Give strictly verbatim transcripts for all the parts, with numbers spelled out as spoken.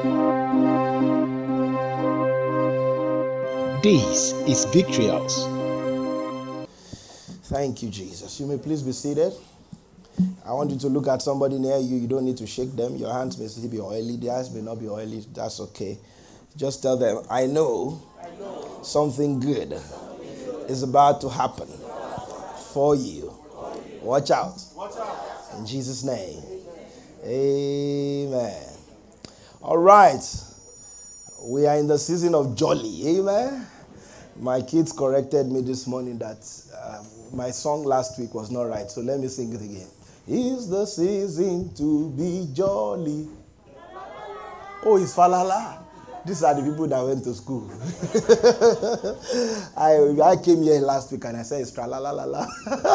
This is Victory House. Thank you, Jesus. You may please be seated. I want you to look at somebody near you. You don't need to shake them. Your hands may still be oily. Their eyes may not be oily. That's okay. Just tell them, I know, I know. Something good is about to happen for you. Watch out. Watch out. In Jesus' name. Amen. All right. We are in the season of jolly. Amen. My kids corrected me this morning that uh, my song last week was not right. So let me sing it again. It's the season to be jolly. Oh, it's falala. These are the people that went to school. I I came here last week and I said it's tra-la-la-la-la.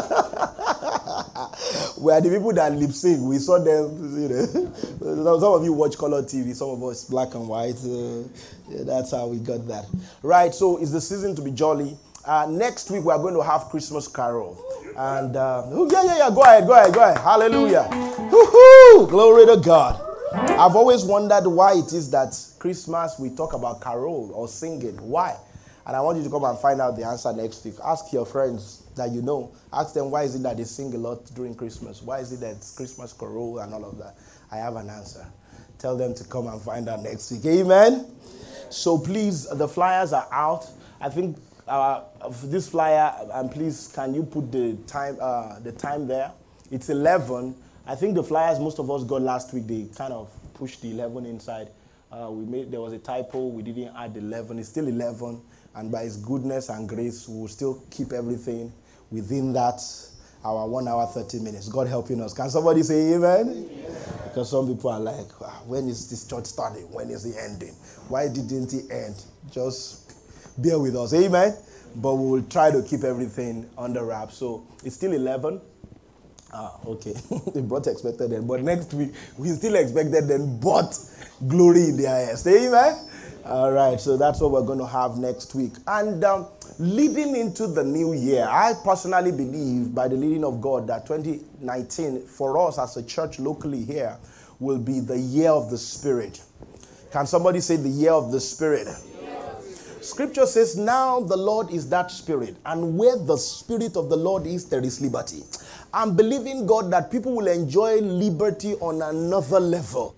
We are the people that lip sync. We saw them, you know. Some of you watch color T V, some of us black and white. Uh, yeah, that's how we got that. Right, so it's the season to be jolly. Uh, next week we are going to have Christmas Carol. And, uh, oh, yeah, yeah, yeah, go ahead, go ahead, go ahead. Hallelujah. Woo-hoo! Glory to God. I've always wondered why it is that Christmas we talk about carol or singing. Why? And I want you to come and find out the answer next week. Ask your friends that you know. Ask them why is it that they sing a lot during Christmas? Why is it that it's Christmas carol and all of that? I have an answer. Tell them to come and find out next week. Amen? So please, the flyers are out. I think uh, this flyer, and please, can you put the time, uh, the time there? It's eleven. I think the flyers most of us got last week, they kind of pushed the eleven inside. Uh, we made There was a typo. We didn't add eleven. It's still eleven. And by His goodness and grace, we will still keep everything within that, our one hour, thirty minutes. God helping us. Can somebody say amen? Amen. Because some people are like, when is this church starting? When is it ending? Why didn't it end? Just bear with us. Amen? But we will try to keep everything under wraps. So it's still eleven. Ah, okay. They brought expected them. But next week, we still expected them, but glory in their eyes. Amen? All right, so that's what we're going to have next week. And um, leading into the new year, I personally believe, by the leading of God, that twenty nineteen, for us as a church locally here, will be the year of the Spirit. Can somebody say the year of the Spirit? Scripture says, now the Lord is that Spirit, and where the Spirit of the Lord is, there is liberty. I'm believing God that people will enjoy liberty on another level.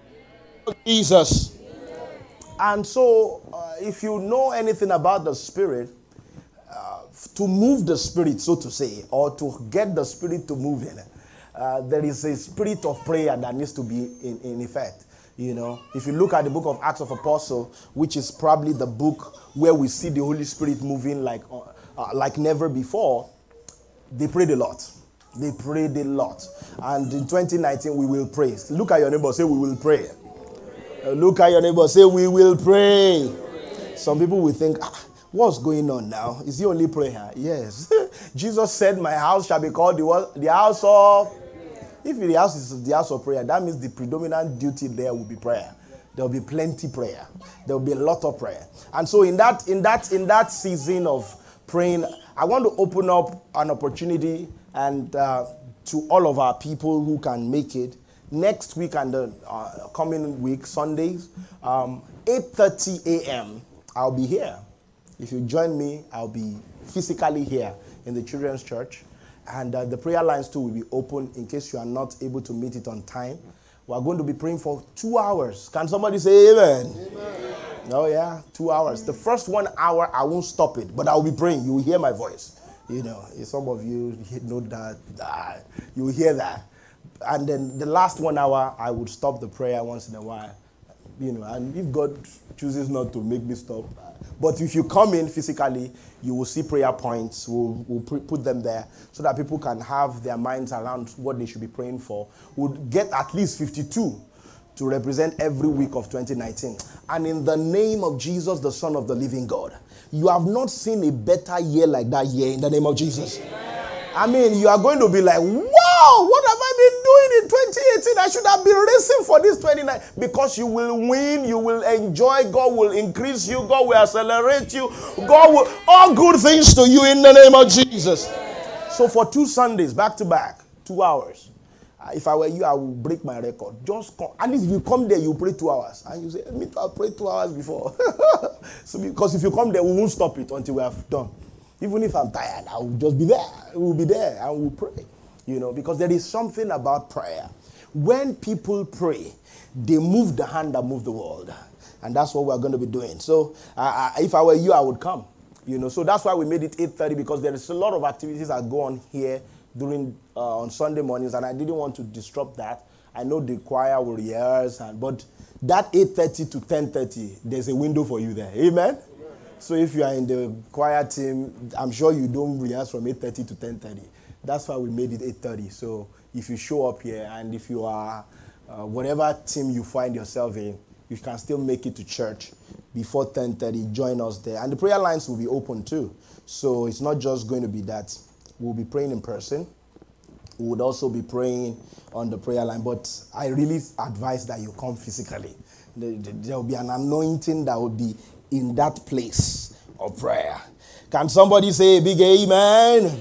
Jesus. And so, uh, if you know anything about the Spirit, uh, to move the Spirit, so to say, or to get the Spirit to move in, uh, there is a spirit of prayer that needs to be in, in effect. You know, if you look at the book of Acts of Apostles, which is probably the book where we see the Holy Spirit moving like uh, uh, like never before, they prayed a lot. They prayed a lot. And in twenty nineteen, we will pray. Look at your neighbor, say, we will pray. Uh, look at your neighbor, say, we will pray. Some people will think, ah, what's going on now? Is the only prayer? Yes. Jesus said, my house shall be called the, the house of... If the house is the house of prayer, that means the predominant duty there will be prayer. There will be plenty prayer. There will be a lot of prayer. And so in that, in that, in that season of praying, I want to open up an opportunity and uh, to all of our people who can make it next week and the uh, coming week, Sundays, um, eight thirty a.m. I'll be here. If you join me, I'll be physically here in the children's church. And uh, the prayer lines too will be open in case you are not able to meet it on time. We are going to be praying for two hours. Can somebody say amen? Amen. Oh yeah, two hours. The first one hour, I won't stop it, but I will be praying. You will hear my voice. You know, some of you know that. Uh, you will hear that. And then the last one hour, I would stop the prayer once in a while. You know, and if God chooses not to make me stop. But if you come in physically, you will see prayer points. We'll, we'll put them there so that people can have their minds around what they should be praying for. We'll get at least fifty-two to represent every week of twenty nineteen. And in the name of Jesus, the Son of the living God, you have not seen a better year like that year in the name of Jesus. I mean, you are going to be like, wow, what have I been doing in twenty eighteen? I should have been racing for this twenty-nine. Because you will win, you will enjoy, God will increase you, God will accelerate you, God will, all good things to you in the name of Jesus. So for two Sundays, back to back, two hours, If I were you, I would break my record. Just come. At least if you come there, you pray two hours. And you say, me too, I prayed two hours before. So because if you come there, we won't stop it until we have done. Even if I'm tired, I will just be there. We will be there and we'll pray. You know, because there is something about prayer. When people pray, they move the hand that move the world. And that's what we're going to be doing. So uh, if I were you, I would come. You know, so that's why we made it eight thirty, because there is a lot of activities that go on here during uh, on Sunday mornings, and I didn't want to disrupt that. I know the choir will rehearse, and but that eight thirty to ten thirty, there's a window for you there. Amen? Amen. So if you are in the choir team, I'm sure you don't rehearse from eight thirty to ten thirty. That's why we made it eight thirty. So if you show up here, and if you are uh, whatever team you find yourself in, you can still make it to church before ten thirty. Join us there. And the prayer lines will be open too. So it's not just going to be that. We'll be praying in person. We would also be praying on the prayer line. But I really advise that you come physically. There will be an anointing that will be in that place of prayer. Can somebody say a big amen? Amen.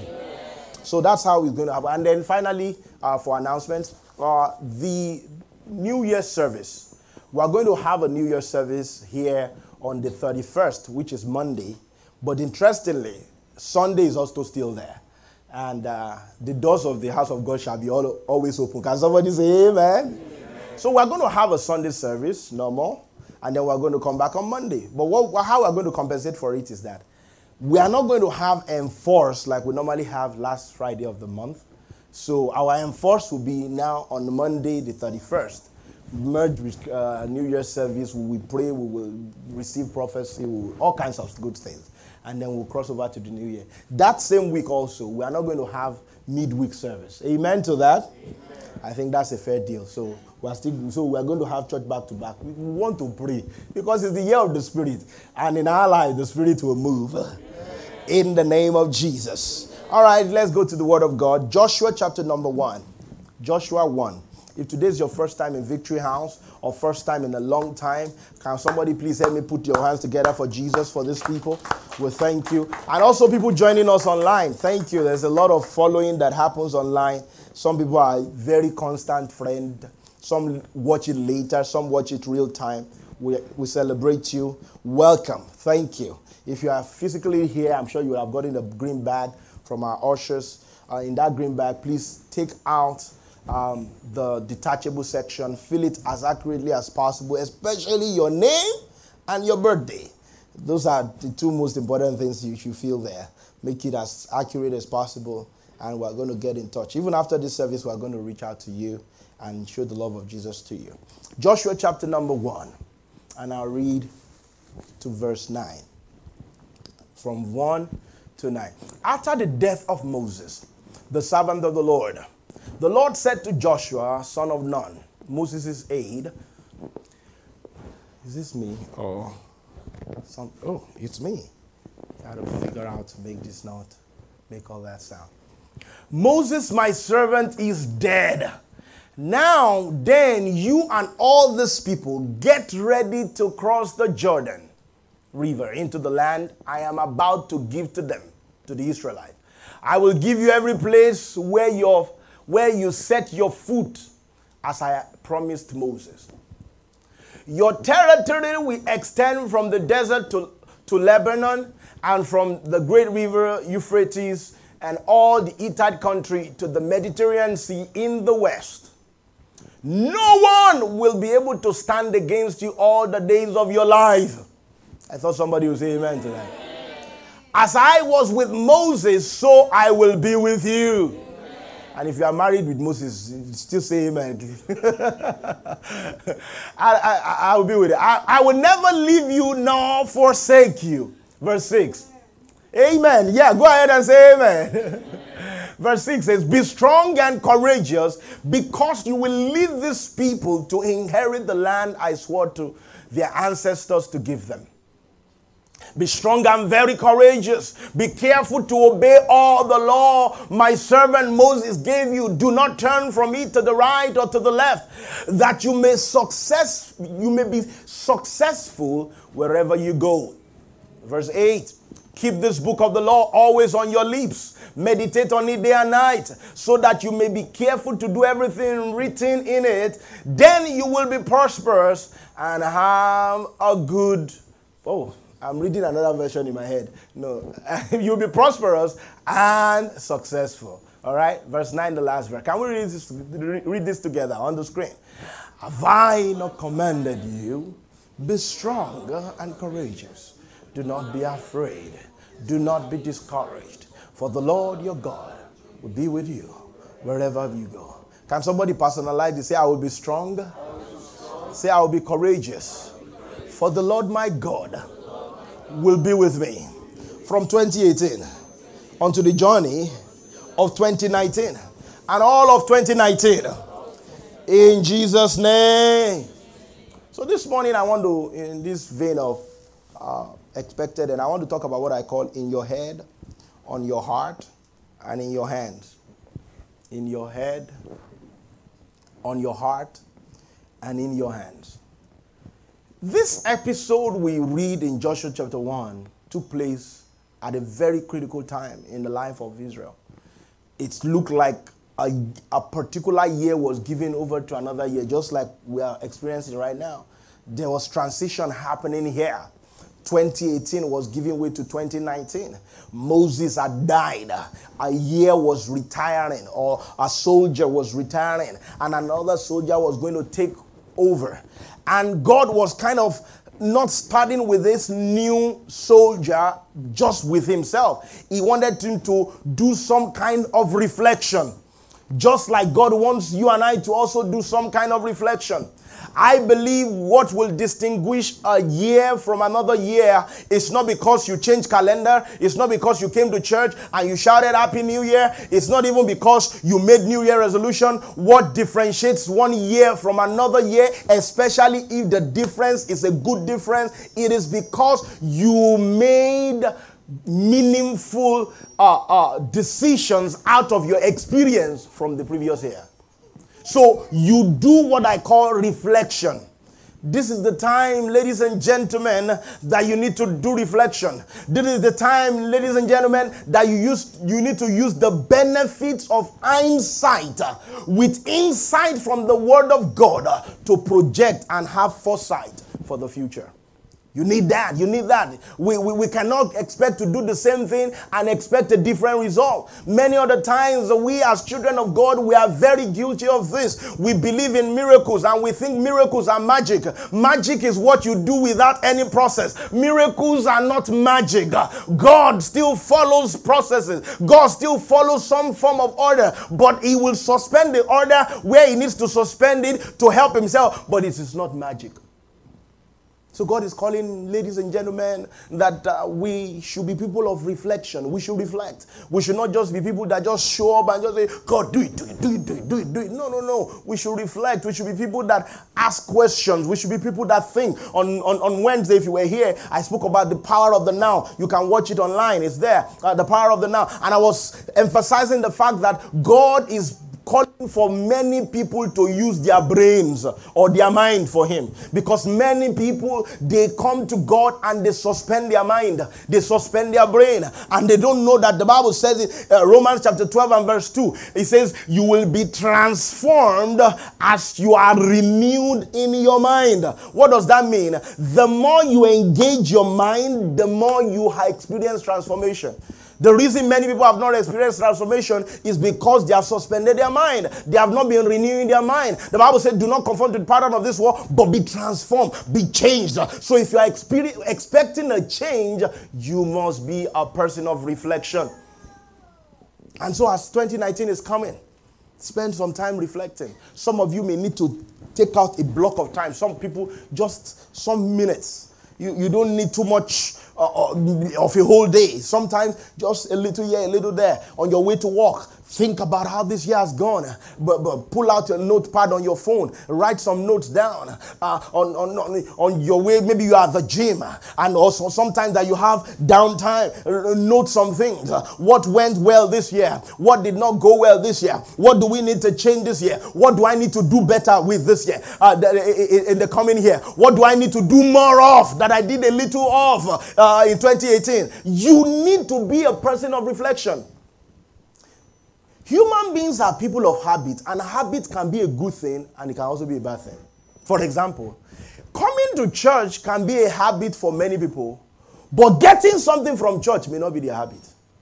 So that's how it's going to happen. And then finally, uh, for announcements, uh, the New Year's service. We're going to have a New Year's service here on the thirty-first, which is Monday. But interestingly, Sunday is also still there. And uh, the doors of the house of God shall be all, always open. Can somebody say amen? Amen? So we're going to have a Sunday service, normal. And then we're going to come back on Monday. But what, how we're going to compensate for it is that we are not going to have enforce like we normally have last Friday of the month. So our enforce will be now on Monday the thirty-first. Merged with uh, New Year's service, we will pray, we will receive prophecy, we will, all kinds of good things. And then we'll cross over to the New Year. That same week also, we are not going to have midweek service. Amen to that? Amen. I think that's a fair deal. So we're still, so we're going to have church back to back. We want to pray because it's the year of the Spirit. And in our life, the Spirit will move. Amen. In the name of Jesus. All right, let's go to the Word of God. Joshua chapter number one. Joshua one. If today is your first time in Victory House or first time in a long time, can somebody please help me put your hands together for Jesus, for these people? Well, thank you. And also people joining us online. Thank you. There's a lot of following that happens online. Some people are very constant friend. Some watch it later. Some watch it real time. We, we celebrate you. Welcome. Thank you. If you are physically here, I'm sure you have gotten a green bag from our ushers. Uh, in that green bag, please take out Um, the detachable section, fill it as accurately as possible, especially your name and your birthday. Those are the two most important things you should fill there. Make it as accurate as possible, and we're going to get in touch. Even after this service, we're going to reach out to you and show the love of Jesus to you. Joshua chapter number one, and I'll read to verse nine. From one to nine. After the death of Moses, the servant of the Lord, the Lord said to Joshua, son of Nun, Moses' aide, is this me? Or some, oh, it's me. I have to figure out to make this not make all that sound. Moses, my servant, is dead. Now then, you and all these people get ready to cross the Jordan River into the land I am about to give to them, to the Israelites. I will give you every place where your where you set your foot, as I promised Moses. Your territory will extend from the desert to, to Lebanon, and from the great river Euphrates and all the Hittite country to the Mediterranean Sea in the west. No one will be able to stand against you all the days of your life. I thought somebody would say amen to that. As I was with Moses, so I will be with you. And if you are married with Moses, still say amen. I, I, I will be with you. I, I will never leave you nor forsake you. Verse six. Amen. Yeah, go ahead and say amen. Verse six says, be strong and courageous, because you will lead these people to inherit the land I swore to their ancestors to give them. Be strong and very courageous. Be careful to obey all the law my servant Moses gave you. Do not turn from it to the right or to the left, that you may success, you may be successful wherever you go. Verse eight. Keep this book of the law always on your lips. Meditate on it day and night, so that you may be careful to do everything written in it. Then you will be prosperous and have a good... Oh, I'm reading another version in my head. No, you'll be prosperous and successful. All right, verse nine, the last verse. Can we read this, read this together on the screen? Have I not commanded you? Be strong and courageous. Do not be afraid. Do not be discouraged. For the Lord your God will be with you wherever you go. Can somebody personalize this? Say, I will be strong. Say, I will be courageous. For the Lord my God will be with me. From twenty eighteen onto the journey of twenty nineteen. And all of twenty nineteen. In Jesus' name. So this morning I want to, in this vein of uh, expected, and I want to talk about what I call in your head, on your heart, and in your hands. In your head, on your heart, and in your hands. This episode we read in Joshua chapter one took place at a very critical time in the life of Israel. It looked like a, a particular year was given over to another year, just like we are experiencing right now. There was transition happening here. twenty eighteen was giving way to twenty nineteen. Moses had died. A year was retiring, or a soldier was retiring, and another soldier was going to take over. And God was kind of not starting with this new soldier just with himself. He wanted him to do some kind of reflection. Just like God wants you and I to also do some kind of reflection. I believe what will distinguish a year from another year is not because you changed calendar. It's not because you came to church and you shouted Happy New Year. It's not even because you made New Year resolution. What differentiates one year from another year, especially if the difference is a good difference, it is because you made meaningful uh, uh, decisions out of your experience from the previous year. So you do what I call reflection. This is the time, ladies and gentlemen, that you need to do reflection. This is the time, ladies and gentlemen, that you use you need to use the benefits of hindsight with insight from the Word of God to project and have foresight for the future. You need that. You need that. We, we, we cannot expect to do the same thing and expect a different result. Many other times, we as children of God, we are very guilty of this. We believe in miracles and we think miracles are magic. Magic is what you do without any process. Miracles are not magic. God still follows processes. God still follows some form of order, but he will suspend the order where he needs to suspend it to help himself. But it is not magic. So God is calling, ladies and gentlemen, that uh, we should be people of reflection. We should reflect. We should not just be people that just show up and just say, God, do it, do it, do it, do it, do it, do it. No, no, no. We should reflect. We should be people that ask questions. We should be people that think. On, on, on Wednesday, if you were here, I spoke about the power of the now. You can watch it online. It's there. Uh, the power of the now. And I was emphasizing the fact that God is calling for many people to use their brains or their mind for him. Because many people, they come to God and they suspend their mind. They suspend their brain. And they don't know that the Bible says it, uh, Romans chapter twelve and verse two. It says, you will be transformed as you are renewed in your mind. What does that mean? The more you engage your mind, the more you experience transformation. The reason many people have not experienced transformation is because they have suspended their mind. They have not been renewing their mind. The Bible said, do not conform to the pattern of this world, but be transformed, be changed. So if you are expecting a change, you must be a person of reflection. And so as twenty nineteen is coming, spend some time reflecting. Some of you may need to take out a block of time. Some people, just some minutes. You, you don't need too much uh, of a whole day. Sometimes just a little here, a little there. On your way to work, Think about how this year has gone. But, but pull out your notepad on your phone. Write some notes down. Uh, on, on, on, on your way, maybe you are at the gym. And also sometimes that you have downtime. Uh, note some things. Uh, what went well this year? What did not go well this year? What do we need to change this year? What do I need to do better with this year? Uh, in the coming year? What do I need to do more of that I did a little of uh, in twenty eighteen? You need to be a person of reflection. Human beings are people of habit, and habit can be a good thing and it can also be a bad thing. For example, coming to church can be a habit for many people, but getting something from church may not be their habit.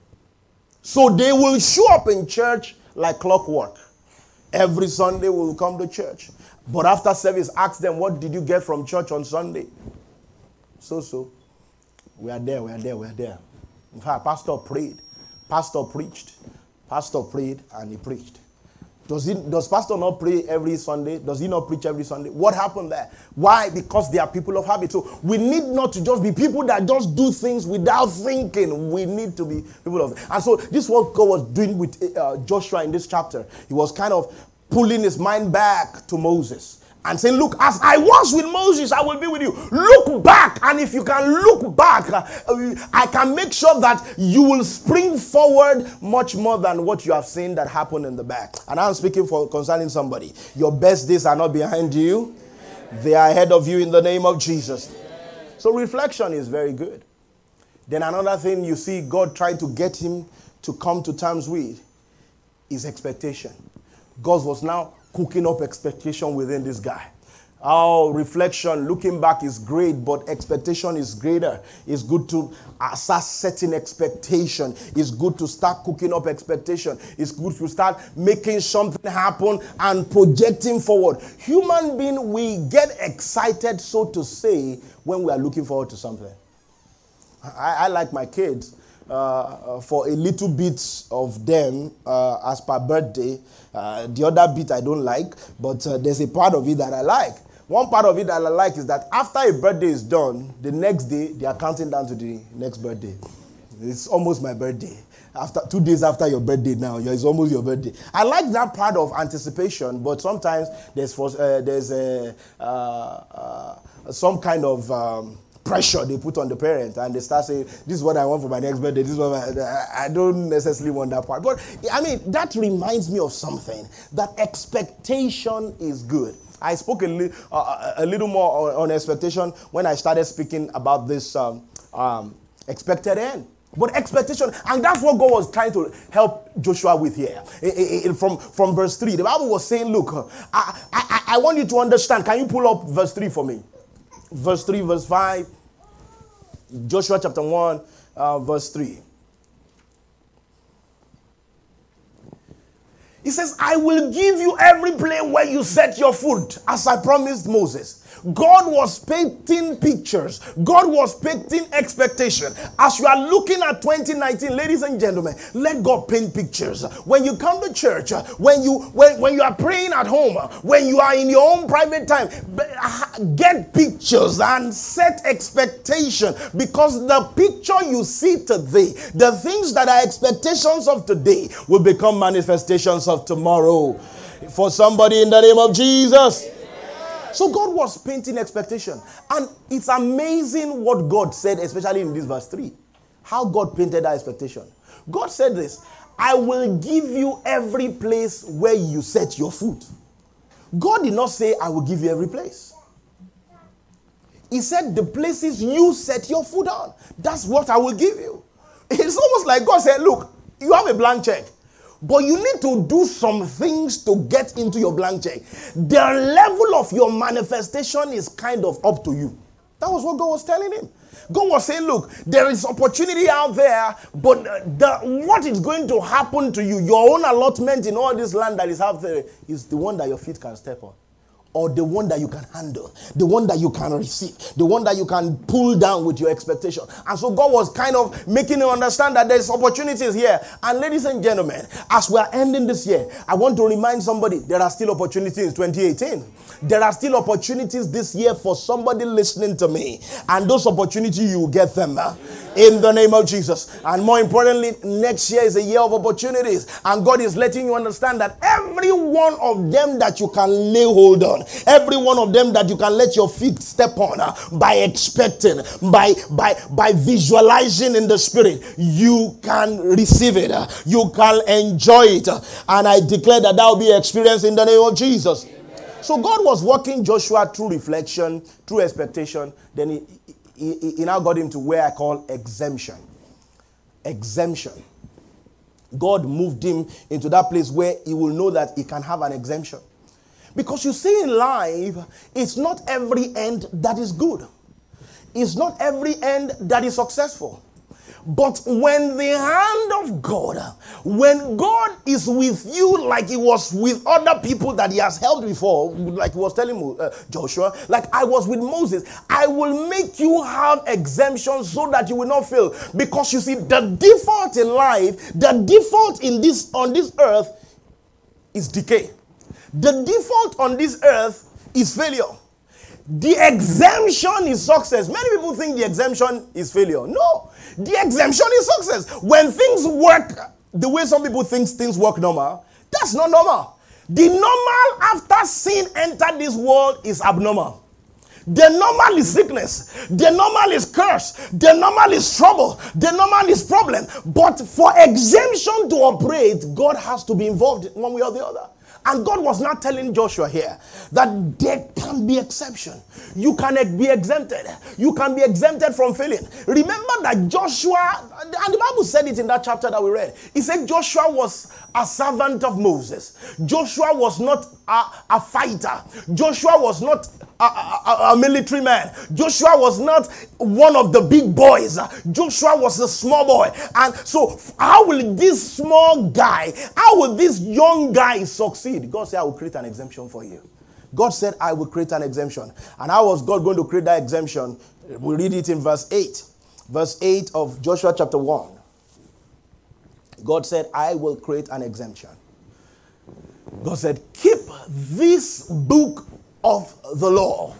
So they will show up in church like clockwork. Every Sunday we will come to church. But after service, ask them, what did you get from church on Sunday? So, so. We are there, we are there, we are there. In fact, pastor prayed. Pastor preached. Pastor prayed and he preached. Does, he, does pastor not pray every Sunday? Does he not preach every Sunday? What happened there? Why? Because they are people of habit. So we need not to just be people that just do things without thinking. We need to be people of... And so this is what God was doing with uh, Joshua in this chapter. He was kind of pulling his mind back to Moses. And saying, look, as I was with Moses, I will be with you. Look back. And if you can look back, uh, I can make sure that you will spring forward much more than what you have seen that happened in the back. And I'm speaking for concerning somebody. Your best days are not behind you. They are ahead of you in the name of Jesus. So reflection is very good. Then another thing you see God trying to get him to come to terms with is expectation. God was now cooking up expectation within this guy. Oh, reflection, looking back is great, but expectation is greater. It's good to start setting expectation. It's good to start cooking up expectation. It's good to start making something happen and projecting forward. Human being, we get excited, so to say, when we are looking forward to something. I, I like my kids. Uh, for a little bit of them uh, as per birthday. Uh, the other bit I don't like, but uh, there's a part of it that I like. One part of it that I like is that after a birthday is done, the next day they are counting down to the next birthday. It's almost my birthday. After two days after your birthday now, it's almost your birthday. I like that part of anticipation, but sometimes there's for, uh, there's a, uh, uh, some kind of um, pressure they put on the parent, and they start saying, this is what I want for my next birthday, this is what I, I don't necessarily want that part. But I mean, that reminds me of something, that expectation is good. I spoke a, li- uh, a little more on, on expectation when I started speaking about this um, um, expected end. But expectation, and that's what God was trying to help Joshua with here. It, it, it, from, from verse three, the Bible was saying, look, I, I, I want you to understand. Can you pull up verse three for me? Verse three, verse five, Joshua chapter one, uh, verse three. He says, I will give you every place where you set your foot, as I promised Moses. God was painting pictures. God was painting expectation. As you are looking at twenty nineteen, ladies and gentlemen, let God paint pictures. When you come to church, when you when, when you are praying at home, when you are in your own private time, get pictures and set expectation, because the picture you see today, the things that are expectations of today will become manifestations of tomorrow. For somebody in the name of Jesus. So God was painting expectation. And it's amazing what God said, especially in this verse three. How God painted that expectation. God said this, I will give you every place where you set your foot. God did not say, I will give you every place. He said, the places you set your foot on, that's what I will give you. It's almost like God said, look, you have a blank check. But you need to do some things to get into your blank check. The level of your manifestation is kind of up to you. That was what God was telling him. God was saying, look, there is opportunity out there, but the, what is going to happen to you, your own allotment in all this land that is out there, is the one that your feet can step on. or the one that you can handle, the one that you can receive, the one that you can pull down with your expectation. And so God was kind of making you understand that there's opportunities here. And ladies and gentlemen, as we are ending this year, I want to remind somebody there are still opportunities in twenty eighteen. There are still opportunities this year for somebody listening to me. And those opportunities, you will get them uh, in the name of Jesus. And more importantly, next year is a year of opportunities. And God is letting you understand that every one of them that you can lay hold on, every one of them that you can let your feet step on uh, by expecting, by, by, by visualizing in the spirit, you can receive it. Uh, you can enjoy it. Uh, and I declare that that will be experienced in the name of Jesus. So God was walking Joshua through reflection, through expectation. Then he, he, he now got him to where I call exemption. Exemption. God moved him into that place where he will know that he can have an exemption. Because you see in life, it's not every end that is good. It's not every end that is successful. But when the hand of God, when God is with you like he was with other people that he has helped before, like he was telling uh, Joshua, like I was with Moses, I will make you have exemptions so that you will not fail. Because you see, the default in life, the default in this on this earth is decay. The default on this earth is failure. The exemption is success. Many people think the exemption is failure. No, the exemption is success. When things work the way some people think things work normal, that's not normal. The normal after sin entered this world is abnormal. The normal is sickness. The normal is curse. The normal is trouble. The normal is problem. But for exemption to operate, God has to be involved one way or the other. And God was not telling Joshua here that there can be exception. You can be exempted. You can be exempted from failing. Remember that Joshua, and the Bible said it in that chapter that we read. It said Joshua was a servant of Moses. Joshua was not a, a fighter. Joshua was not a, a, a military man. Joshua was not one of the big boys. Joshua was a small boy. And so how will this small guy, how will this young guy succeed? God said, I will create an exemption for you. God said, I will create an exemption. And how was God going to create that exemption? We read it in verse eight. Verse eight of Joshua chapter one. God said, I will create an exemption. God said, keep this book of the law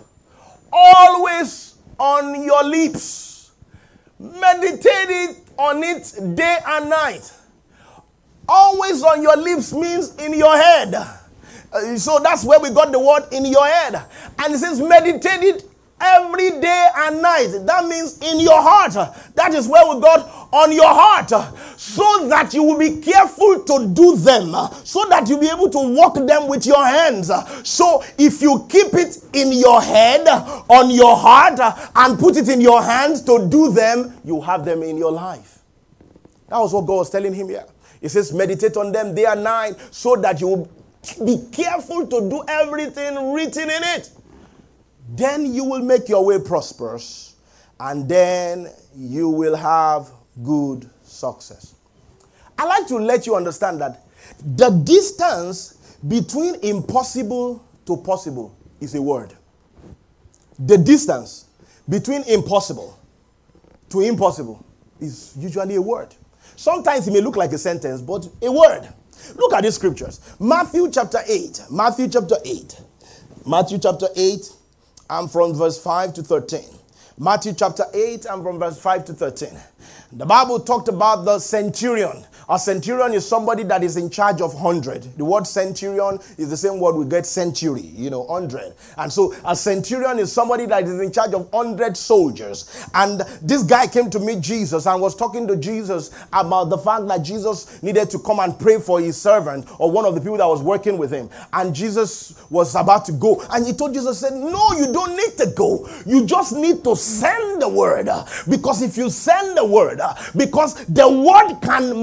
always on your lips. Meditate it on it day and night. Always on your lips means in your head. Uh, so that's where we got the word in your head. And it says meditate it every day and night. That means in your heart. That is where we got on your heart. So that you will be careful to do them. So that you'll be able to walk them with your hands. So if you keep it in your head, on your heart, and put it in your hands to do them, you have them in your life. That was what God was telling him here. He says, meditate on them day and night so that you will be careful to do everything written in it. Then you will make your way prosperous, and then you will have good success. I like to let you understand that the distance between impossible to possible is a word. The distance between impossible to impossible is usually a word. Sometimes it may look like a sentence, but a word. Look at these scriptures. Matthew chapter eight. Matthew chapter eight. Matthew chapter eight, and from verse five to thirteen. Matthew chapter eight, and from verse five to thirteen. The Bible talked about the centurion. A centurion is somebody that is in charge of hundred. The word centurion is the same word we get century, you know, hundred. And so a centurion is somebody that is in charge of hundred soldiers. And this guy came to meet Jesus and was talking to Jesus about the fact that Jesus needed to come and pray for his servant or one of the people that was working with him. And Jesus was about to go. And he told Jesus, said, no, you don't need to go. You just need to send the word. Because if you send the word, because the word can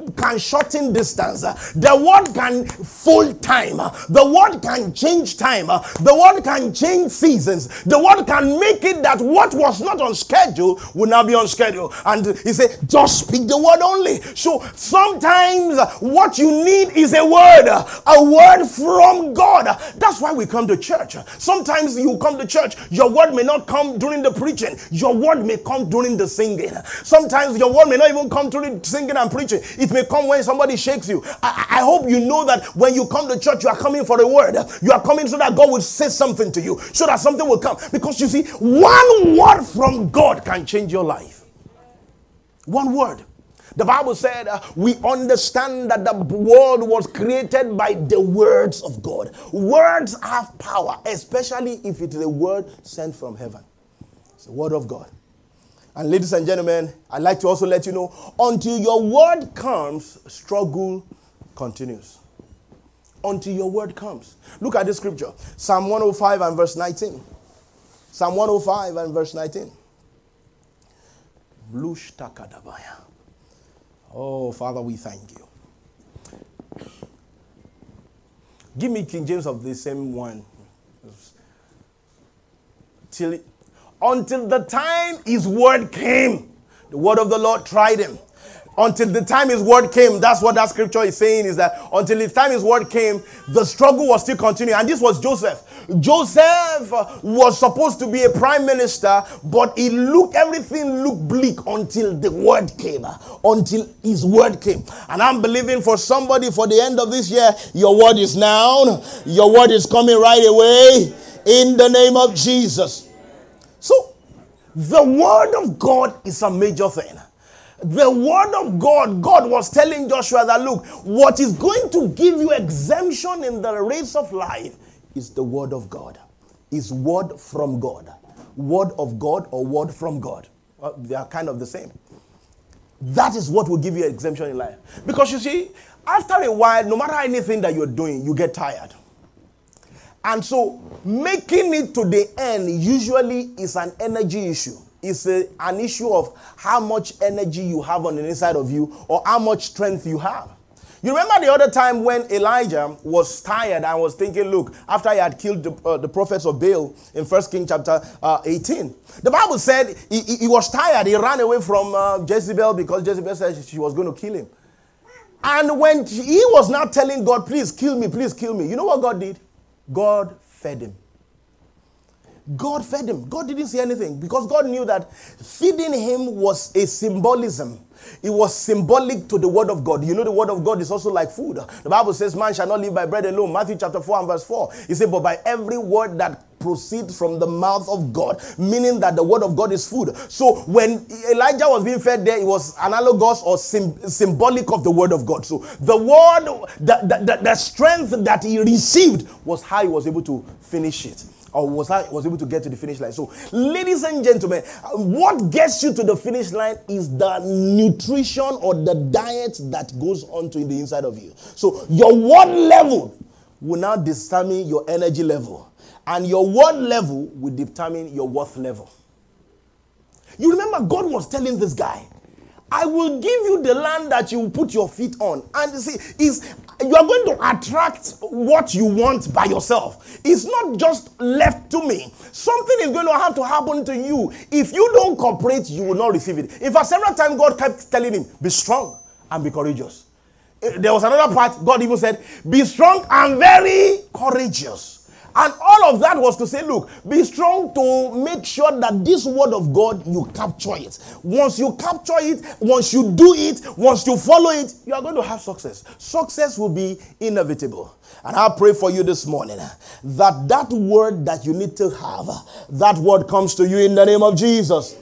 can shorten distance. The word can fold time. The word can change time. The word can change seasons. The word can make it that what was not on schedule will now be on schedule. And he said, just speak the word only. So sometimes what you need is a word, a word from God. That's why we come to church. Sometimes you come to church, your word may not come during the preaching. Your word may come during the singing. Sometimes your word may not even come during singing and preaching. It may come when somebody shakes you. I, I hope you know that when you come to church, you are coming for a word. You are coming so that God will say something to you, so that something will come. Because you see, one word from God can change your life. One word. The Bible said uh, we understand that the world was created by the words of God. Words have power, especially if it is a word sent from heaven. It's the word of God. And ladies and gentlemen, I'd like to also let you know, until your word comes, struggle continues. Until your word comes. Look at this scripture. Psalm one oh five and verse nineteen. Psalm one oh five and verse nineteen. Oh, Father, we thank you. Give me King James of the same one. Till it, until the time his word came, the word of the Lord tried him. Until the time his word came, that's what that scripture is saying, is that until the time his word came, the struggle was still continuing. And this was Joseph. Joseph was supposed to be a prime minister, but it looked, everything looked bleak until the word came, until his word came. And I'm believing for somebody for the end of this year, your word is now, your word is coming right away in the name of Jesus. So, the word of God is a major thing. The word of God, God was telling Joshua that, look, what is going to give you exemption in the race of life is the word of God. Is word from God. Word of God or word from God. Well, they are kind of the same. That is what will give you exemption in life. Because you see, after a while, no matter anything that you're doing, you get tired. And so, making it to the end usually is an energy issue. It's a, an issue of how much energy you have on the inside of you or how much strength you have. You remember the other time when Elijah was tired and was thinking, look, after he had killed the, uh, the prophets of Baal in First Kings chapter uh, eighteen. The Bible said he, he, he was tired. He ran away from uh, Jezebel because Jezebel said she was going to kill him. And when he was now telling God, please kill me, please kill me. You know what God did? God fed him. God fed him. God didn't say anything because God knew that feeding him was a symbolism. It was symbolic to the word of God. You know, the word of God is also like food. The Bible says, man shall not live by bread alone. Matthew chapter four and verse four. He said, but by every word that proceeds from the mouth of God, meaning that the word of God is food. So when Elijah was being fed there, it was analogous or sim- symbolic of the word of God. So the word, the, the, the, the strength that he received was how he was able to finish it. Or was I was able to get to the finish line. So, ladies and gentlemen, what gets you to the finish line is the nutrition or the diet that goes on to the inside of you. So, your word level will now determine your energy level. And your word level will determine your worth level. You remember God was telling this guy, I will give you the land that you will put your feet on. And you see, is you are going to attract what you want by yourself. It's not just left to me. Something is going to have to happen to you. If you don't cooperate, you will not receive it. In fact, several times God kept telling him, be strong and be courageous. There was another part, God even said, be strong and very courageous. And all of that was to say, look, be strong to make sure that this word of God, you capture it. Once you capture it, once you do it, once you follow it, you are going to have success. Success will be inevitable. And I pray for you this morning that that word that you need to have, that word comes to you in the name of Jesus.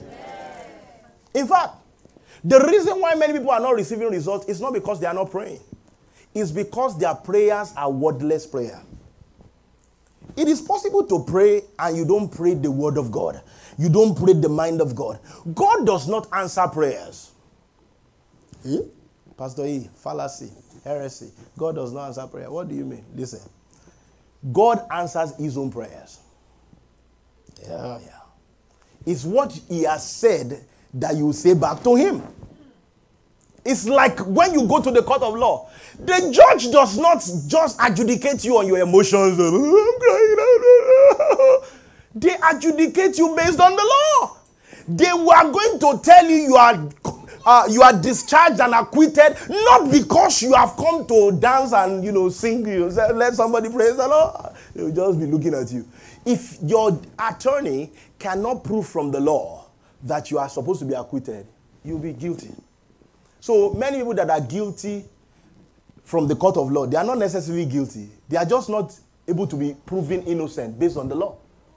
In fact, the reason why many people are not receiving results is not because they are not praying. It's because their prayers are wordless prayer. It is possible to pray and you don't pray the word of God. You don't pray the mind of God. God does not answer prayers. Hmm? Pastor E, fallacy, heresy. God does not answer prayer. What do you mean? Listen. God answers his own prayers. Yeah, yeah. It's what he has said that you say back to him. It's like when you go to the court of law. The judge does not just adjudicate you on your emotions. They adjudicate you based on the law. They were going to tell you you are uh, you are discharged and acquitted, not because you have come to dance and, you know, sing. You say, let somebody praise the Lord. They will just be looking at you. If your attorney cannot prove from the law that you are supposed to be acquitted, you'll be guilty. So many people that are guilty from the court of law, they are not necessarily guilty. They are just not able to be proven innocent based on the law.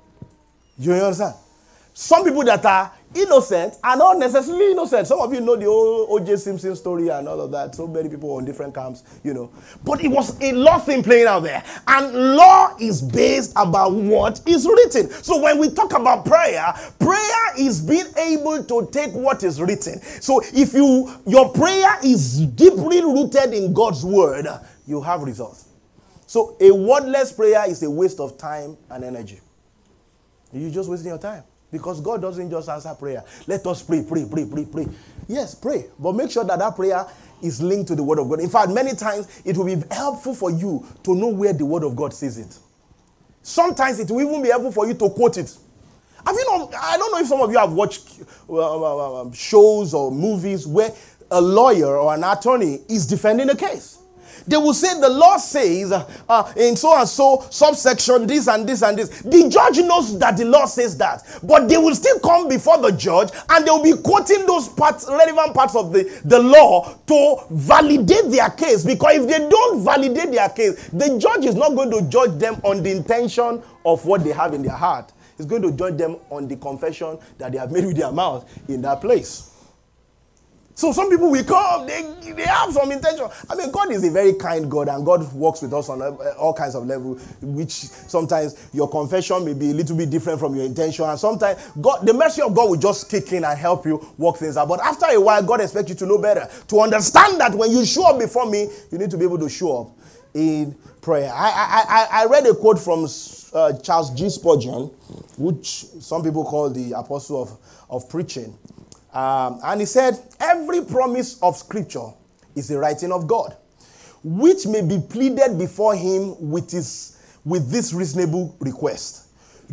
You understand? Some people that are innocent are not necessarily innocent. Some of you know the old O J Simpson story and all of that. So many people on different camps, you know. But it was a law thing playing out there. And law is based about what is written. So when we talk about prayer, prayer is being able to take what is written. So if you your prayer is deeply rooted in God's word, you have results. So a wordless prayer is a waste of time and energy. You're just wasting your time. Because God doesn't just answer prayer. Let us pray, pray, pray, pray, pray. Yes, pray. But make sure that that prayer is linked to the word of God. In fact, many times it will be helpful for you to know where the word of God says it. Sometimes it will even be helpful for you to quote it. Have you know, I don't know if some of you have watched uh, shows or movies where a lawyer or an attorney is defending a case. They will say the law says uh, in so and so subsection this and this and this. The judge knows that the law says that, but they will still come before the judge and they will be quoting those parts, relevant parts of the, the law to validate their case. Because if they don't validate their case, the judge is not going to judge them on the intention of what they have in their heart. He's going to judge them on the confession that they have made with their mouth in that place. So some people will come, they, they have some intention. I mean, God is a very kind God, and God works with us on all kinds of levels, which sometimes your confession may be a little bit different from your intention, and sometimes God, the mercy of God will just kick in and help you work things out. But after a while, God expects you to know better, to understand that when you show up before me, you need to be able to show up in prayer. I, I, I read a quote from uh, Charles G. Spurgeon, which some people call the apostle of, of preaching. Um, and he said, every promise of scripture is the writing of God, which may be pleaded before him with, his, with this reasonable request.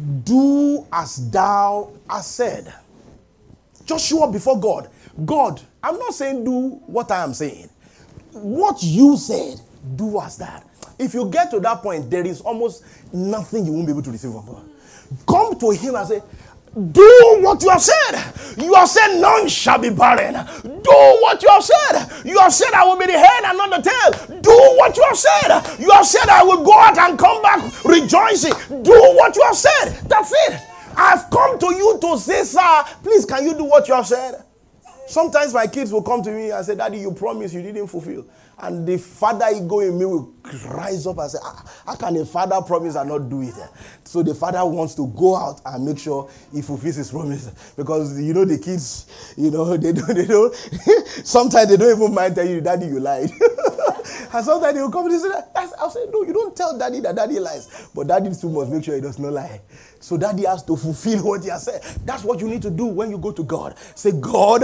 Do as thou hast said. Just show up before God. God, I'm not saying do what I am saying. What you said, do as that. If you get to that point, there is almost nothing you won't be able to receive from God. Come to him and say, do what you have said. You have said none shall be barren. Do what you have said. You have said I will be the head and not the tail. Do what you have said. You have said I will go out and come back rejoicing. Do what you have said. That's it. I've come to you to say, sir, please can you do what you have said? Sometimes my kids will come to me and say, Daddy, you promised you didn't fulfill. And the father ego in me will rise up and say, how can a father promise and not do it? So the father wants to go out and make sure he fulfills his promise. Because, you know, the kids, you know, they don't, they don't, sometimes they don't even mind telling you, Daddy, you lied. And sometimes they will come and say, I'll say, no, you don't tell Daddy that Daddy lies. But Daddy too must make sure he does not lie. So Daddy has to fulfill what he has said. That's what you need to do when you go to God. Say, God,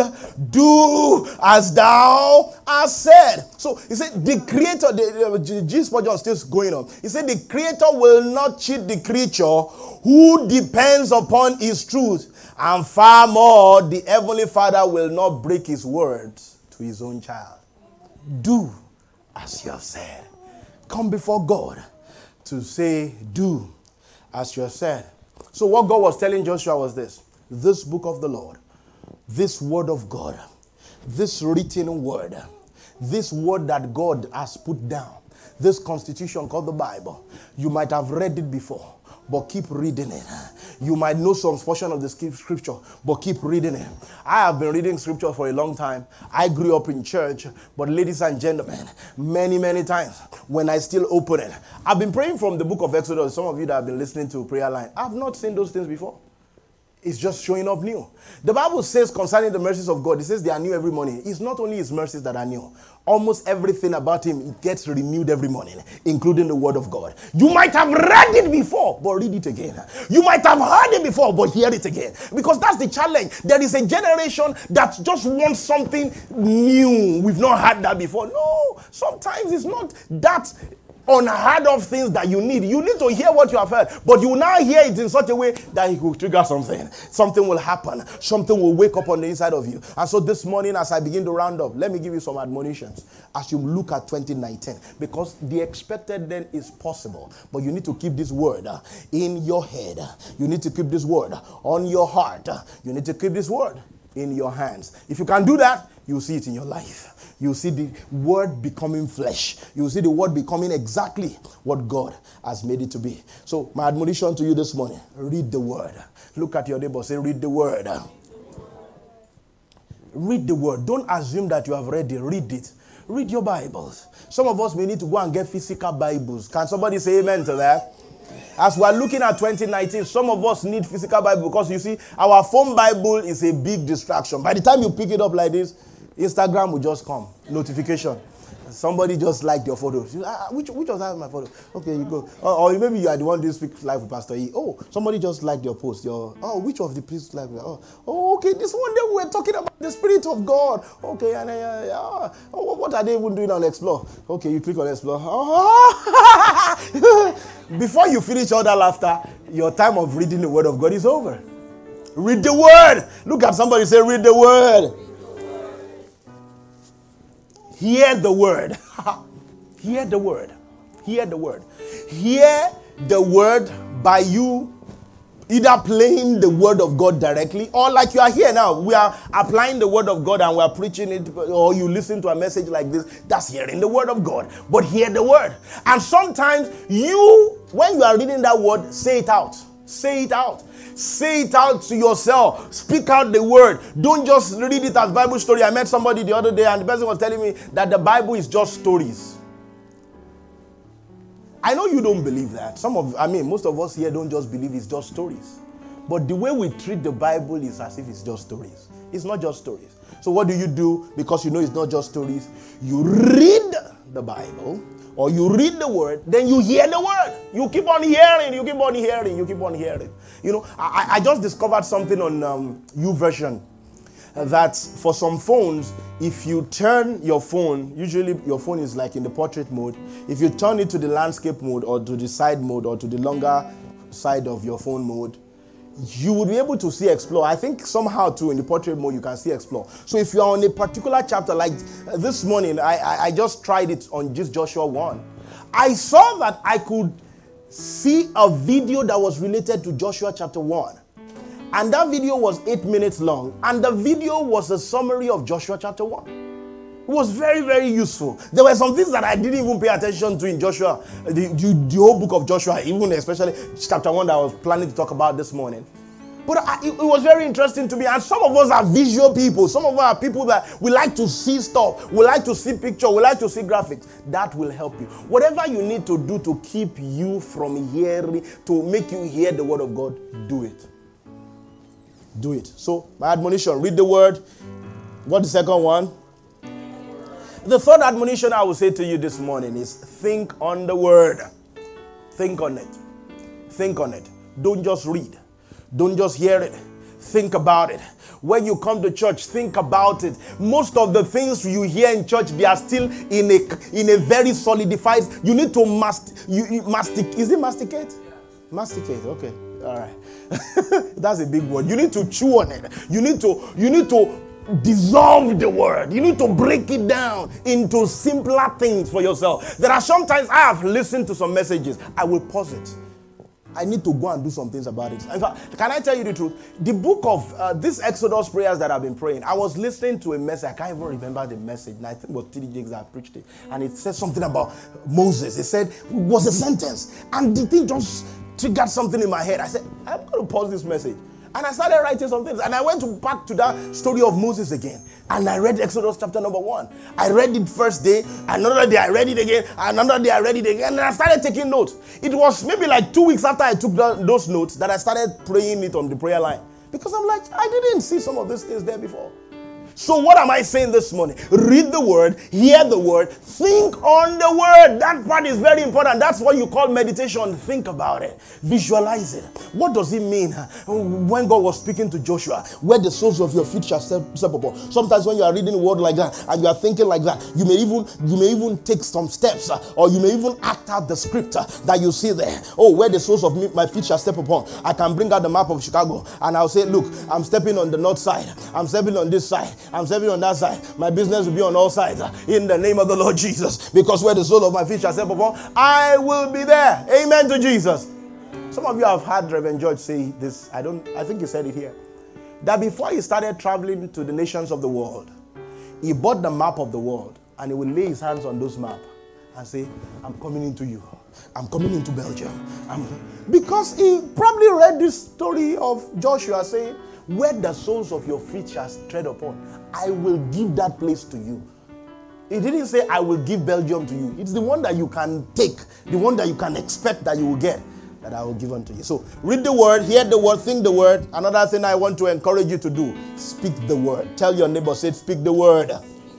do as thou hast said. So he said, the creator, the, the G. Spurgeon is still going on. He said, the creator will not cheat the creature who depends upon his truth. And far more, the heavenly Father will not break his words to his own child. Do as you have said. Come before God to say, do as you have said. So what God was telling Joshua was this. This book of the Lord, this word of God, this written word, this word that God has put down, this constitution called the Bible, you might have read it before, but keep reading it. You might know some portion of the scripture, but keep reading it. I have been reading scripture for a long time. I grew up in church, but ladies and gentlemen, many, many times when I still open it, I've been praying from the book of Exodus. Some of you that have been listening to Prayer Line, I've not seen those things before. It's just showing up new. The Bible says concerning the mercies of God, it says they are new every morning. It's not only his mercies that are new. Almost everything about him gets renewed every morning, including the word of God. You might have read it before, but read it again. You might have heard it before, but hear it again. Because that's the challenge. There is a generation that just wants something new. We've not had that before. No, sometimes it's not that unheard of things that you need. You need to hear what you have heard, but you will now hear it in such a way that it will trigger something. Something will happen. Something will wake up on the inside of you. And so this morning, as I begin to round up, let me give you some admonitions as you look at twenty nineteen, because the expected then is possible. But you need to keep this word uh, in your head. You need to keep this word on your heart. You need to keep this word in your hands. If you can do that, you'll see it in your life. You see the word becoming flesh. You see the word becoming exactly what God has made it to be. So my admonition to you this morning, read the word. Look at your neighbor, say, read the word. Read the word. Don't assume that you have read it. Read it. Read your Bibles. Some of us may need to go and get physical Bibles. Can somebody say amen to that? As we're looking at twenty nineteen, some of us need physical Bible because you see, our phone Bible is a big distraction. By the time you pick it up like this, Instagram will just come. Notification. Somebody just liked your photo. Ah, which, which was that my photo? Okay, you go. Or, or maybe you are the one doing speak live with Pastor E. Oh, somebody just liked your post. Your oh, which of the priests like? Oh, oh, okay. This one day we were talking about the Spirit of God. Okay, and uh, yeah. Oh, what are they even doing on Explore? Okay, you click on Explore. Oh. Before you finish all that laughter, your time of reading the Word of God is over. Read the Word. Look at somebody, say, read the Word. Hear the word. Hear the word. Hear the word. Hear the word by you either playing the word of God directly, or like you are here now, we are applying the word of God and we are preaching it, or you listen to a message like this. That's hearing the word of God. But hear the word. And sometimes you, when you are reading that word, say it out. Say it out. Say it out to yourself. Speak out the word. Don't just read it as Bible story. I met somebody the other day and the person was telling me that the Bible is just stories. I know you don't believe that. Some of, I mean, most of us here don't just believe it's just stories. But the way we treat the Bible is as if it's just stories. It's not just stories. So what do you do? Because you know it's not just stories. You read the Bible, or you read the word, then you hear the word. You keep on hearing, you keep on hearing, you keep on hearing. You know, I, I just discovered something on um, YouVersion that for some phones, if you turn your phone, usually your phone is like in the portrait mode. If you turn it to the landscape mode or to the side mode or to the longer side of your phone mode, you would be able to see Explore. I think somehow too in the portrait mode you can see Explore. So if you are on a particular chapter, like this morning, I, I, I just tried it on just Joshua one. I saw that I could see a video that was related to Joshua chapter one. And that video was eight minutes long. And the video was a summary of Joshua chapter one. It was very, very useful. There were some things that I didn't even pay attention to in Joshua, the, the, the whole book of Joshua, even especially chapter one that I was planning to talk about this morning. But I, it, it was very interesting to me. And some of us are visual people. Some of us are people that we like to see stuff. We like to see pictures. We like to see graphics. That will help you. Whatever you need to do to keep you from hearing, to make you hear the word of God, do it. Do it. So, my admonition, read the word. What's the second one? The third admonition I will say to you this morning is think on the word. Think on it. Think on it. Don't just read. Don't just hear it. Think about it. When you come to church, think about it. Most of the things you hear in church, they are still in a in a very solidified. You need to mast you, you mastic. Is it masticate? Yeah. Masticate. Okay. All right. That's a big word. You need to chew on it. You need to you need to dissolve the word. You need to break it down into simpler things for yourself. There are sometimes I have listened to some messages. I will pause it. I need to go and do some things about it. In fact, can I tell you the truth? The book of uh, this Exodus prayers that I've been praying, I was listening to a message. I can't even remember the message. And I think it was T D Jakes that preached it. And it said something about Moses. It said, it was a sentence. And the thing just triggered something in my head. I said, I'm going to pause this message. And I started writing some things. And I went to back to that story of Moses again. And I read Exodus chapter number one. I read it first day. Another day I read it again. Another day I read it again. And I started taking notes. It was maybe like two weeks after I took the, those notes that I started praying it on the prayer line. Because I'm like, I didn't see some of these things there before. So what am I saying this morning? Read the word, hear the word, think on the word. That part is very important. That's what you call meditation. Think about it. Visualize it. What does it mean when God was speaking to Joshua? Where the soles of your feet shall step, step upon. Sometimes when you are reading the word like that and you are thinking like that, you may even you may even take some steps, or you may even act out the script that you see there. Oh, where the soles of me, my feet shall step upon. I can bring out the map of Chicago and I'll say, look, I'm stepping on the north side. I'm stepping on this side. I'm stepping on that side. My business will be on all sides in the name of the Lord Jesus. Because where the sole of my feet shall step upon, I will be there. Amen to Jesus. Some of you have heard Reverend George say this. I don't. I think he said it here. That before he started traveling to the nations of the world, he bought the map of the world and he would lay his hands on those maps and say, I'm coming into you. I'm coming into Belgium. I'm... Because he probably read this story of Joshua saying, where the soles of your feet shall tread upon, I will give that place to you. He didn't say, I will give Belgium to you. It's the one that you can take, the one that you can expect that you will get, that I will give unto you. So read the word, hear the word, think the word. Another thing I want to encourage you to do, speak the word. Tell your neighbor, say, speak the word.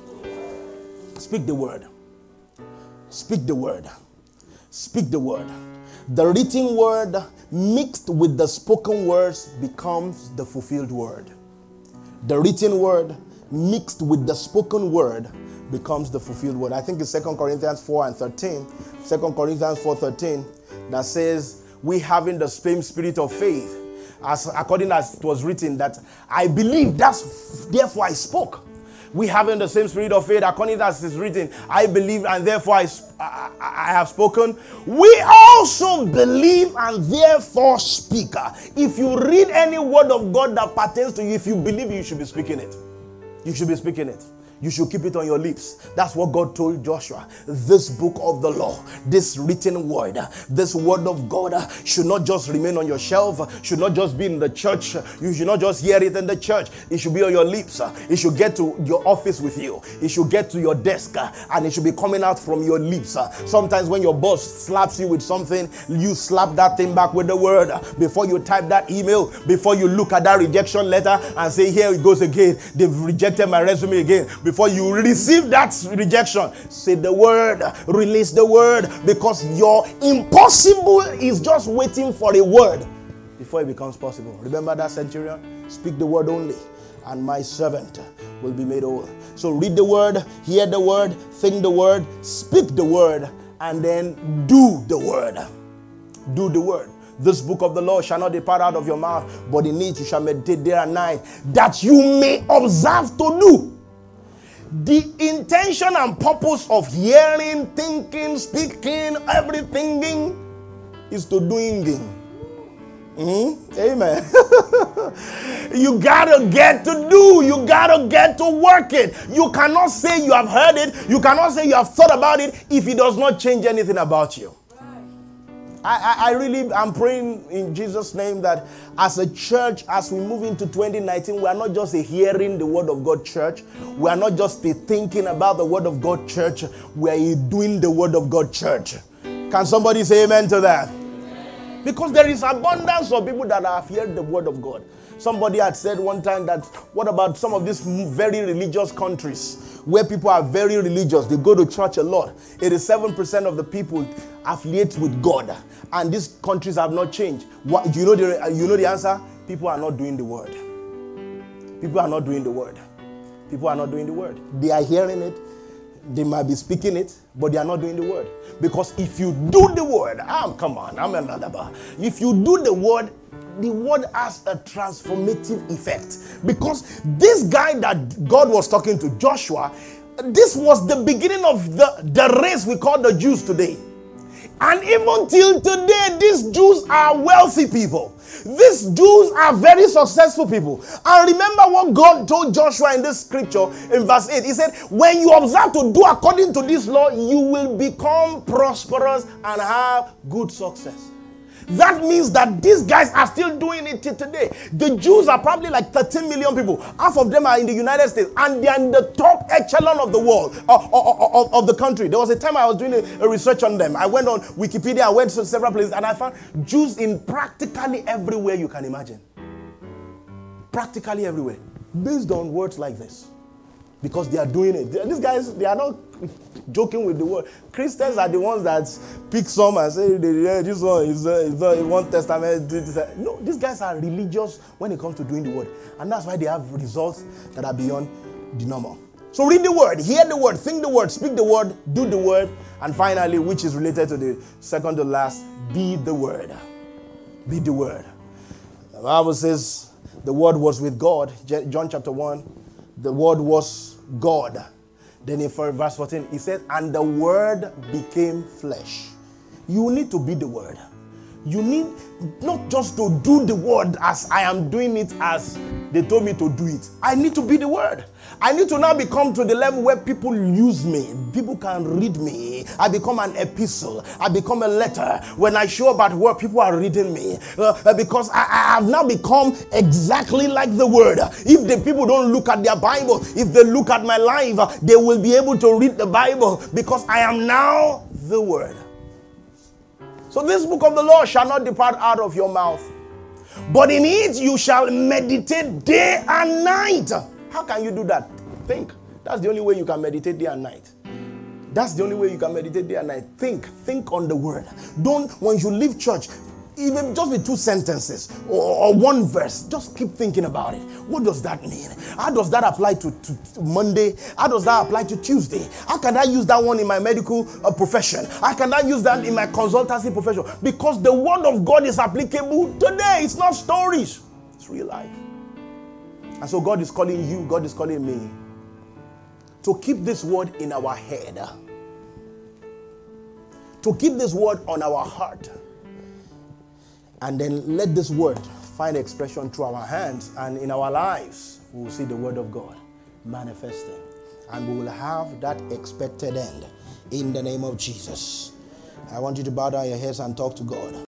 Speak the word. Speak the word. Speak the word. The written word mixed with the spoken words becomes the fulfilled word. The written word mixed with the spoken word becomes the fulfilled word. I think it's Second Corinthians four and thirteen. Second Corinthians four thirteen that says, we having the same spirit of faith, as according as it was written, that I believe, that's therefore I spoke. We having the same spirit of faith, according as it is written, I believe and therefore I, I, I have spoken. We also believe and therefore speak. If you read any word of God that pertains to you, if you believe, you should be speaking it. You should be speaking it. You should keep it on your lips. That's what God told Joshua. This book of the law, this written word, this word of God should not just remain on your shelf, should not just be in the church. You should not just hear it in the church. It should be on your lips. It should get to your office with you. It should get to your desk, and it should be coming out from your lips. Sometimes when your boss slaps you with something, you slap that thing back with the word. Before you type that email, before you look at that rejection letter and say, here it goes again. They've rejected my resume again. Before you receive that rejection, say the word, release the word, because your impossible is just waiting for a word before it becomes possible. Remember that centurion? Speak the word only, and my servant will be made whole. So read the word, hear the word, think the word, speak the word, and then do the word. Do the word. This book of the law shall not depart out of your mouth, but in it you shall meditate day and night, that you may observe to do. The intention and purpose of hearing, thinking, speaking, everything is to doing. Mm-hmm. Amen. You gotta get to do. You gotta get to work it. You cannot say you have heard it. You cannot say you have thought about it if it does not change anything about you. I, I, I really am praying in Jesus' name that as a church, as we move into twenty nineteen, we are not just a hearing the word of God church. We are not just a thinking about the word of God church. We are a doing the word of God church. Can somebody say amen to that? Amen. Because there is abundance of people that have heard the word of God. Somebody had said one time that, what about some of these very religious countries where people are very religious? They go to church a lot. eighty-seven percent of the people affiliate with God, and these countries have not changed. What, do you know the you know the answer? People are not doing the word. People are not doing the word. People are not doing the word. They are hearing it. They might be speaking it, but they are not doing the word. Because if you do the word, ah, come on, I'm another bar. If you do the word, the word has a transformative effect. Because this guy that God was talking to, Joshua, this was the beginning of the, the race we call the Jews today. And even till today, these Jews are wealthy people. These Jews are very successful people. And remember what God told Joshua in this scripture in verse eight. He said, when you observe to do according to this law, you will become prosperous and have good success. That means that these guys are still doing it till today. The Jews are probably like thirteen million people. Half of them are in the United States, and they are in the top echelon of the world, of, of, of, of the country. There was a time I was doing a, a research on them. I went on Wikipedia, I went to several places, and I found Jews in practically everywhere you can imagine. practically everywhere based on words like this. Because they are doing it. These guys, they are not joking with the word. Christians are the ones that pick some and say, yeah, this one is, uh, is uh, one testament. No, these guys are religious when it comes to doing the word. And that's why they have results that are beyond the normal. So read the word, hear the word, think the word, speak the word, do the word. And finally, which is related to the second to last, be the word. Be the word. The Bible says the word was with God. John chapter one. The word was God. Then in verse fourteen, he said, and the word became flesh. You need to be the word. You need not just to do the word as I am doing it as they told me to do it. I need to be the word. I need to now become to the level where people use me. People can read me. I become an epistle. I become a letter. When I show up at work, people are reading me. Uh, because I, I have now become exactly like the word. If the people don't look at their Bible, if they look at my life, uh, they will be able to read the Bible because I am now the word. So this book of the law shall not depart out of your mouth, but in it you shall meditate day and night. How can you do that? Think. That's the only way you can meditate day and night. That's the only way you can meditate day and night. Think. Think on the word. Don't, when you leave church, even just with two sentences or, or one verse, just keep thinking about it. What does that mean? How does that apply to, to, to Monday? How does that apply to Tuesday? How can I use that one in my medical uh, profession? How can I use that in my consultancy profession? Because the word of God is applicable today. It's not stories. It's real life. And so God is calling you, God is calling me to keep this word in our head. To keep this word on our heart. And then let this word find expression through our hands, and in our lives, we will see the word of God manifesting. And we will have that expected end in the name of Jesus. I want you to bow down your heads and talk to God.